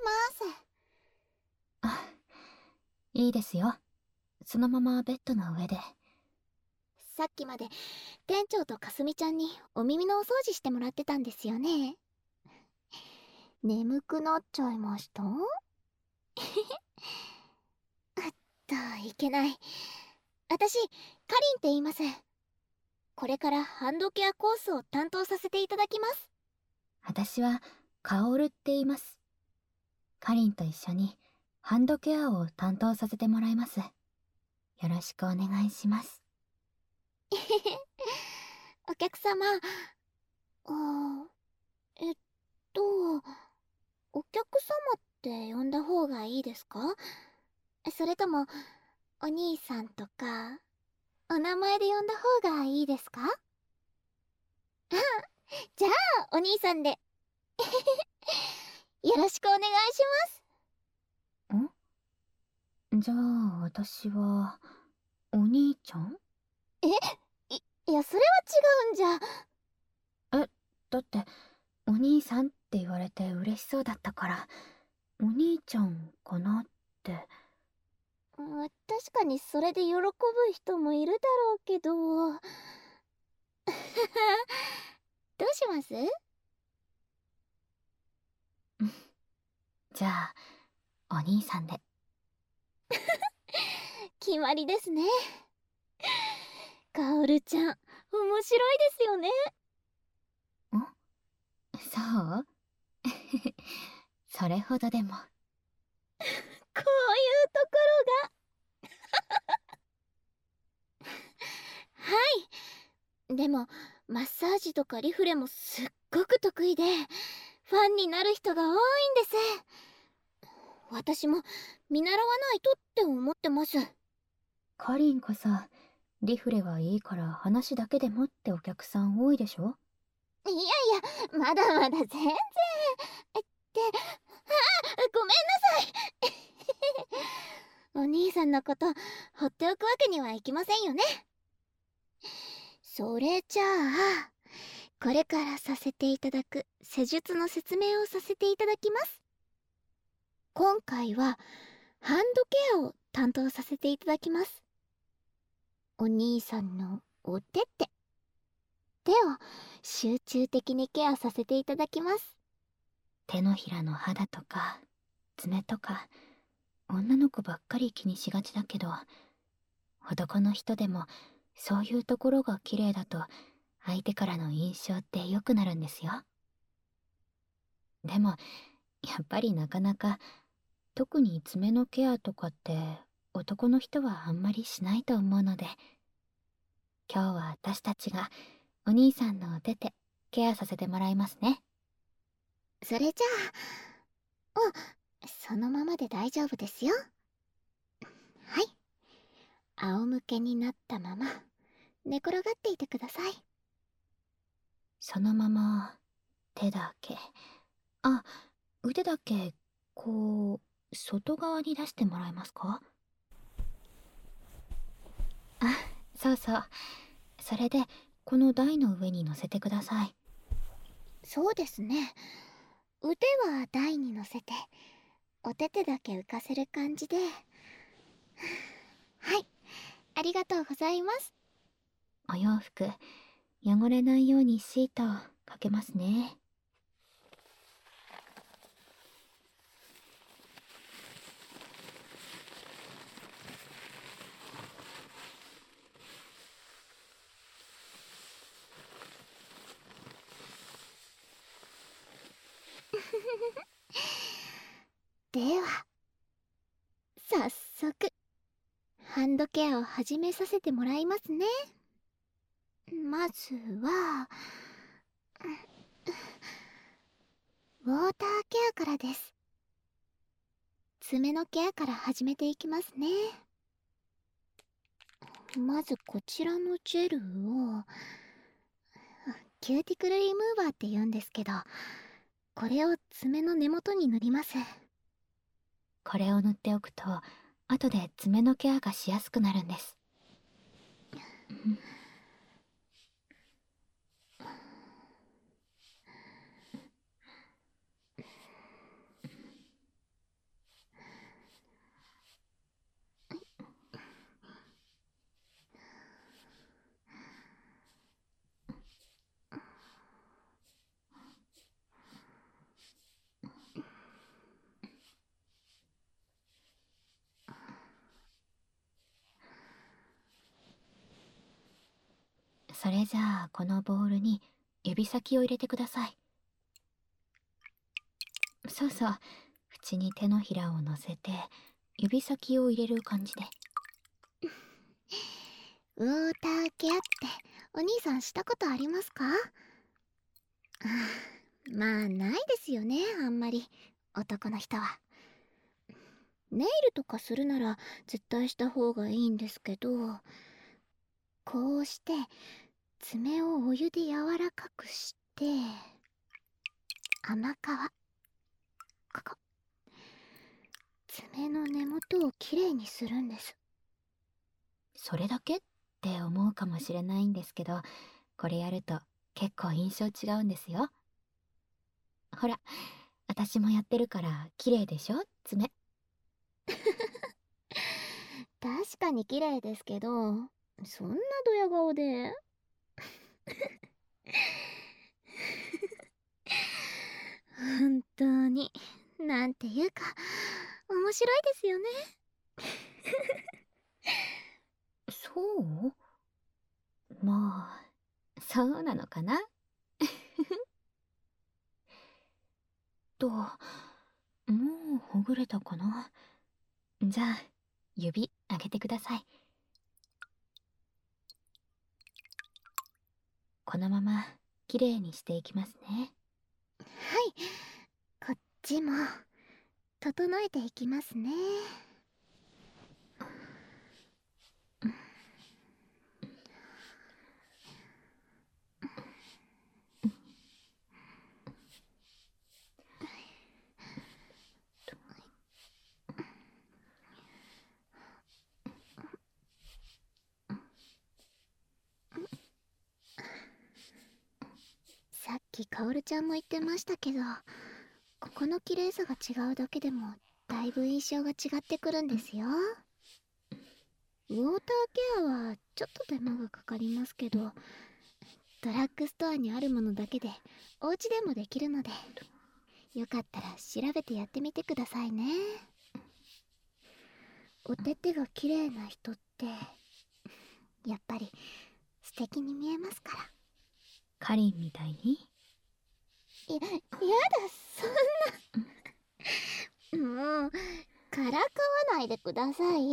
ます。 あ、いいですよ。そのままベッドの上で。 さっきまで店長とかすみちゃんにお耳のお掃除してもらってたんですよね。眠くなっちゃいました？いけない。私、かりんって言います。これからハンドケアコースを担当させていただきます。 私はカオルって言います。かりんと一緒にハンドケアを担当させてもらいます。よろしくお願いします。 お客様、えっと、お客様って呼んだ方がいいですか？それとも、お兄さんとか、お名前で呼んだ方がいいですか？じゃあ、お兄さんで。よろしくお願いしじゃあ私はお兄ちゃん？ ます。いや、それは違うんじゃ。 え、だってお兄さんって言われて嬉しそうだったからお兄ちゃんかなって。 確かにそれで喜ぶ人もいるだろうけど。どうします？ じゃあお兄さんで。 決まりですね。カオルちゃん、面白いですよね。 そう？それほどでも。 こういうところが。はい。でも、マッサージとかリフレもすっごく得意で、ファンになる人が多いんです。私も見習わないとって思ってます。 かりんこそリフレはいいから話だけでもってお客さん多いでしょ？ いやいや、まだまだ全然。ごめんなさい。お兄さんのこと放っておくわけにはいきませんよね。それじゃあ、これからさせていただく施術の説明をさせていただきます。今回はハンドケアを担当させていただきます。お兄さんのお手を集中的にケアさせていただきます。 手のひらの肌とか爪とか女の子ばっかり気にしがちだけど、男の人でもそういうところが綺麗だと相手からの印象って良くなるんですよ。でもやっぱりなかなか、特に爪のケアとかって男の人はあんまりしないと思うので、今日は私たちがお兄さんのお手でケアさせてもらいますね。 それじゃあ、そのままで大丈夫ですよ。はい。仰向けになったまま寝転がっていてください。 そのまま手だけ、あ、腕だけこう外側に出してもらえますか？あ、そうそう。それでこの台の上に乗せてください。 そうですね。腕は台に乗せて、お手手だけ浮かせる感じで。はい、ありがとうございます。 お洋服汚れないようにシートかけますね。 では、早速、ハンドケアを始めさせてもらいますね。まずは、ウォーターケアからです。爪のケアから始めていきますね。まずこちらのジェルを、キューティクルリムーバーって言うんですけど、これを爪の根元に塗ります。 これを塗っておくと後で爪のケアがしやすくなるんです。 それじゃあこのボウルに指先を入れてください。そうそう、縁に手のひらを乗せて指先を入れる感じで。 ウォーターケアってお兄さんしたことありますか？まあないですよね、あんまり男の人は。ネイルとかするなら絶対した方がいいんですけど、こうして爪をお湯で柔らかくして、甘皮、ここ、爪の根元をきれいにするんです。 それだけって思うかもしれないんですけど、これやると結構印象違うんですよ。ほら、私もやってるから綺麗でしょ、爪。 確かに綺麗ですけど、そんなドヤ顔で。本当に、なんていうか、面白いですよね。 そうまあ、そうなのかなと、もうほぐれたかな。じゃあ、指上げてください。このまま綺麗にしていきますね。 はい、こっちも、整えていきますね。さっきかおるちゃんも言ってましたけど、ここの綺麗さが違うだけでもだいぶ印象が違ってくるんですよ。ウォーターケアはちょっと手間がかかりますけど、ドラッグストアにあるものだけでお家でもできるので、よかったら調べてやってみてくださいね。お手手が綺麗な人ってやっぱり素敵に見えますから。 かりんみたいに。 やだ、そんなもうからかわないでください。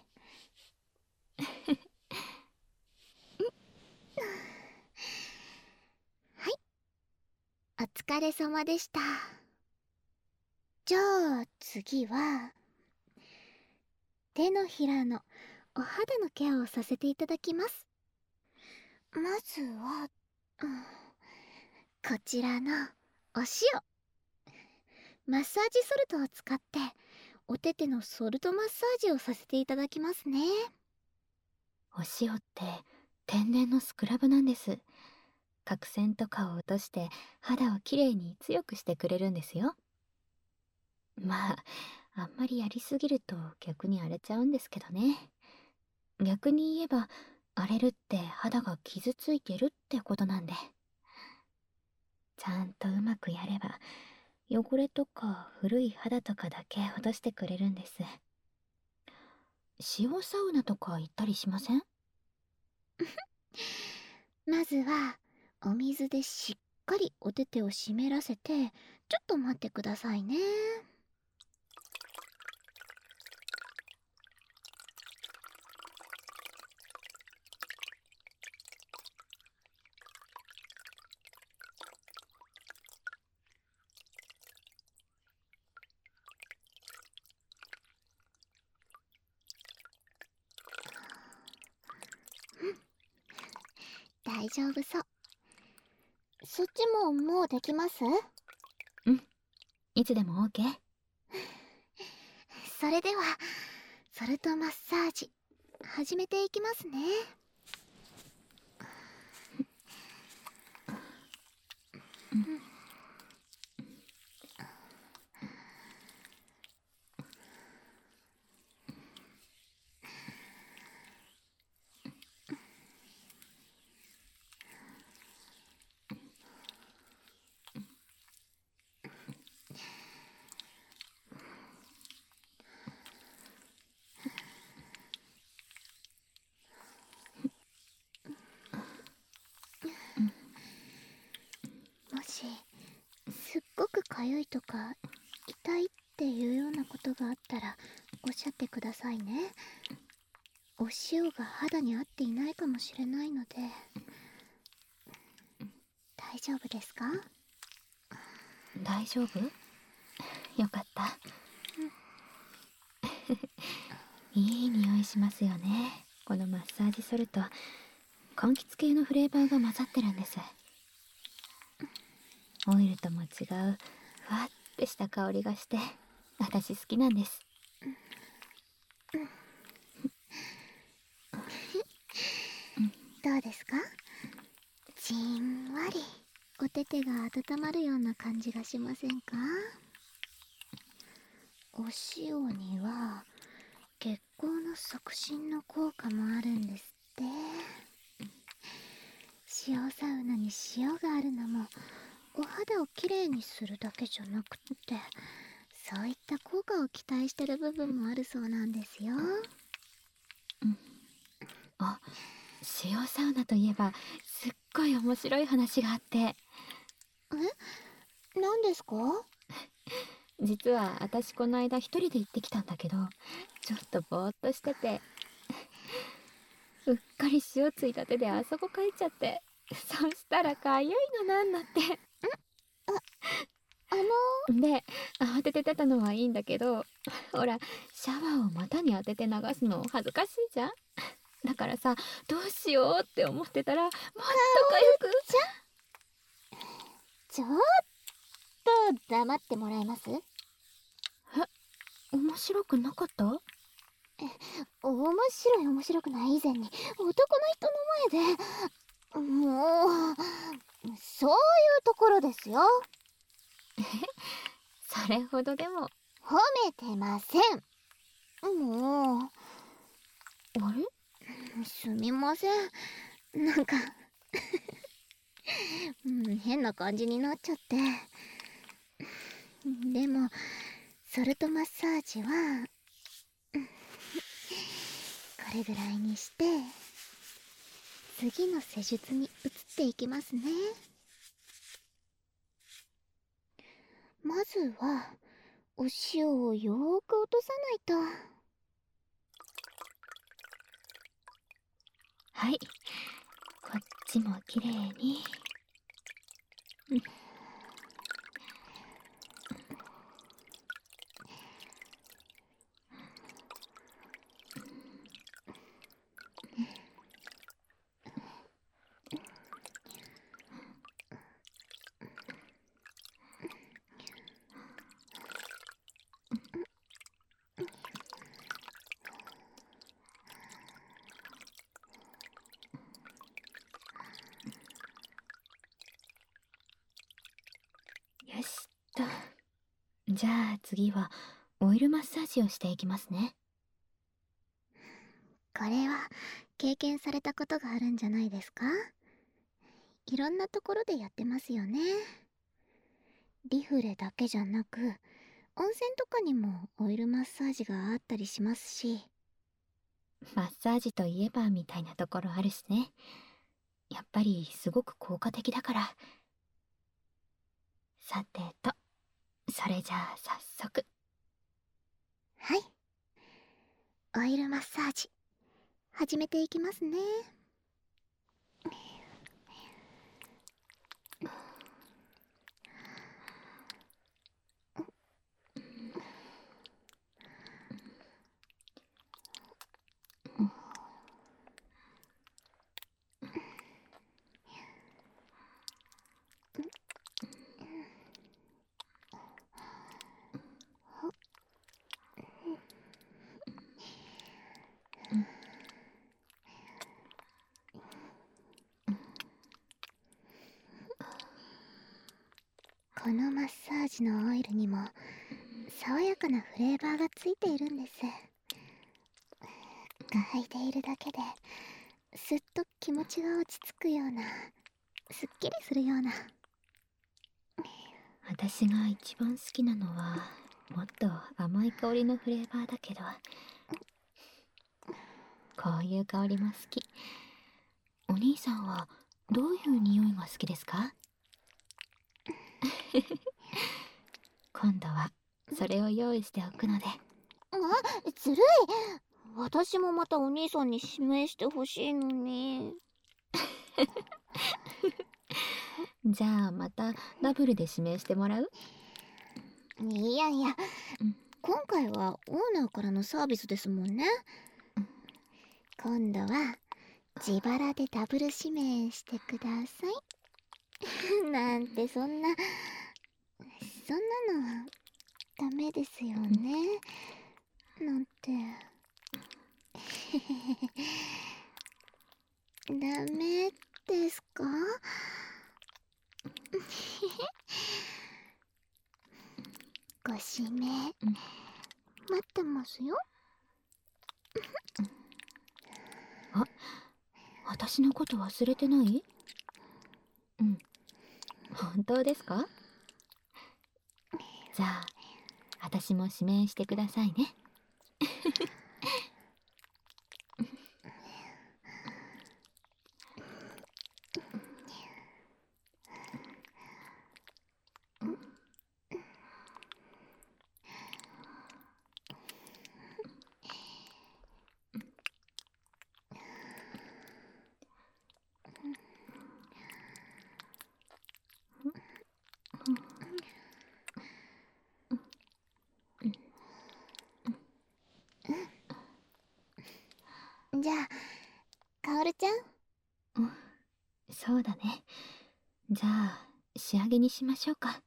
はい、お疲れ様でした。じゃあ次は手のひらのお肌のケアをさせていただきます。まずは、こちらのお塩、マッサージソルトを使ってお手手のソルトマッサージをさせていただきますね。 お塩って天然のスクラブなんです。角栓とかを落として肌をきれいに強くしてくれるんですよ。まあ、あんまりやりすぎると逆に荒れちゃうんですけどね。逆に言えば、荒れるって肌が傷ついてるってことなんで。ちゃんとうまくやれば、汚れとか古い肌とかだけ落としてくれるんです。塩サウナとか行ったりしません？ まずはお水でしっかりお手手を湿らせて、ちょっと待ってくださいね。大丈夫そう。そっちももうできます？ うん、いつでも OK。 それではソルトマッサージ始めていきますね。 かゆいとか痛いっていうようなことがあったらおっしゃってくださいね。お塩が肌に合っていないかもしれないので。大丈夫ですか？ 大丈夫？よかった。いい匂いしますよね。このマッサージソルト、柑橘系のフレーバーが混ざってるんです。オイルとも違うふわってした香りがして私好きなんです。 どうですか？じんわりお手手が温まるような感じがしませんか？お塩には血行の促進の効果もあるんですって。塩サウナに塩があるのもお肌をきれいにするだけじゃなくって、そういった効果を期待してる部分もあるそうなんですよ。 あ、塩サウナといえばすっごい面白い話があって。 え？何ですか？ 実は私この間一人で行ってきたんだけど、ちょっとぼーっとしててうっかり塩ついた手であそこかいちゃって、そしたらかゆいのなんだって。で、慌てて出たのはいいんだけど、ほらシャワーを股に当てて流すの恥ずかしいじゃん。だからさ、どうしようって思ってたらもっとかゆく。 ちょっと黙ってもらえます？ 面白くなかった？ 面白い面白くない以前に男の人の前で、もうそういうところですよ。 それほどでも。 褒めてません。もうあれ？ すみません、なんか変な感じになっちゃって。でもソルトマッサージはこれぐらいにして次の施術に移っていきますね。まずはお塩をよーく落とさないと。 はい、こっちもきれいに。よしっと。じゃあ次はオイルマッサージをしていきますね。 これは経験されたことがあるんじゃないですか？いろんなところでやってますよね。リフレだけじゃなく温泉とかにもオイルマッサージがあったりしますし。 マッサージといえばみたいなところあるしね。やっぱりすごく効果的だから。さてと、それじゃあ早速。 はい、オイルマッサージ始めていきますね。このマッサージのオイルにも爽やかなフレーバーがついているんです。嗅いでいるだけですっと気持ちが落ち着くような、すっきりするような。 私が一番好きなのはもっと甘い香りのフレーバーだけど、こういう香りも好き。お兄さんはどういう匂いが好きですか？ 今度はそれを用意しておくので。 ずるい。私もまたお兄さんに指名してほしいのに。 じゃあまたダブルで指名してもらう？ いやいや、今回はオーナーからのサービスですもんね。今度は自腹でダブル指名してください。なんてそんなのダメですよね。なんて。ダメですか？ご指名、待ってますよ。 あ、私のこと忘れてない？本当ですか？じゃあ私も指名してくださいね。 じゃあ、かおるちゃん。 そうだね。じゃあ仕上げにしましょうか。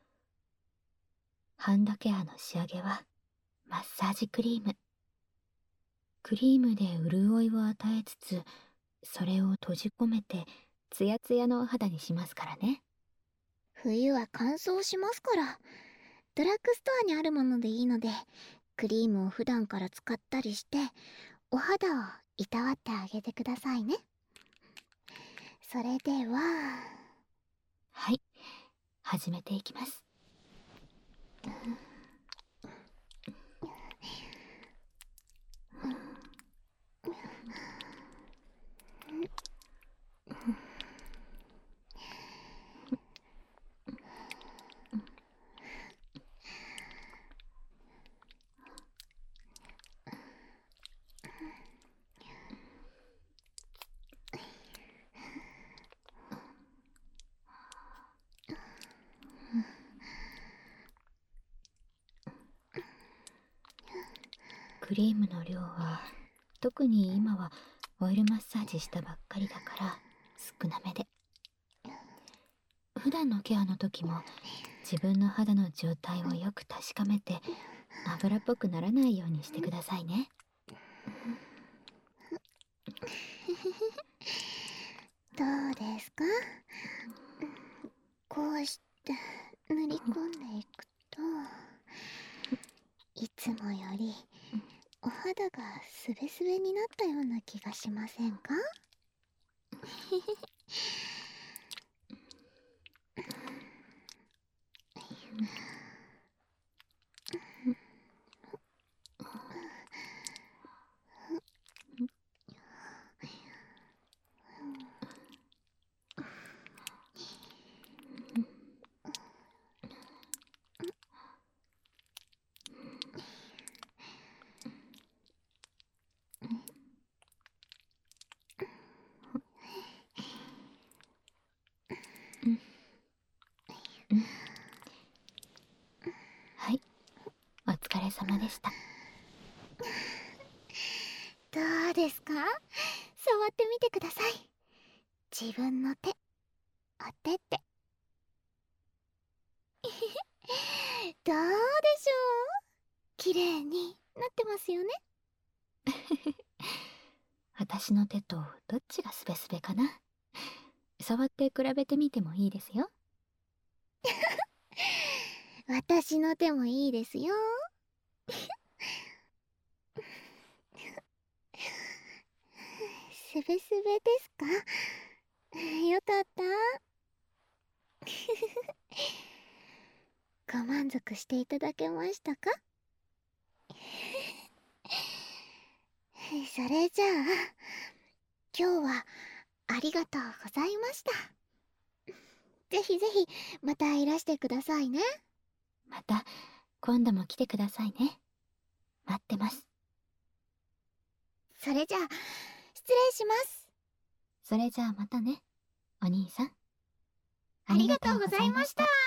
ハンドケアの仕上げはマッサージクリーム。クリームで潤いを与えつつ、それを閉じ込めてツヤツヤのお肌にしますからね。 冬は乾燥しますから、ドラッグストアにあるものでいいので、クリームを普段から使ったりしてお肌をいたわってあげてくださいね。それでは、 はい、始めていきます。クリームの量は、特に今はオイルマッサージしたばっかりだから少なめで。普段のケアの時も自分の肌の状態をよく確かめて油っぽくならないようにしてくださいね。 どうですか？こうして塗り込んでいくと、いつもよりお肌がスベスベになったような気がしませんか？ はい、お疲れ様でした。 どうですか？触ってみてください。自分の手、お手手。どうでしょう？綺麗になってますよね。 私の手とどっちがスベスベかな。触って比べてみてもいいですよ。 私の手もいいですよ。スベスベですか？よかった。ご満足していただけましたか？それじゃあ、今日はありがとうございました。ぜひぜひまたいらしてくださいね。 また今度も来てくださいね。待ってます。 それじゃあ失礼します。 それじゃあまたね、お兄さん。 ありがとうございました。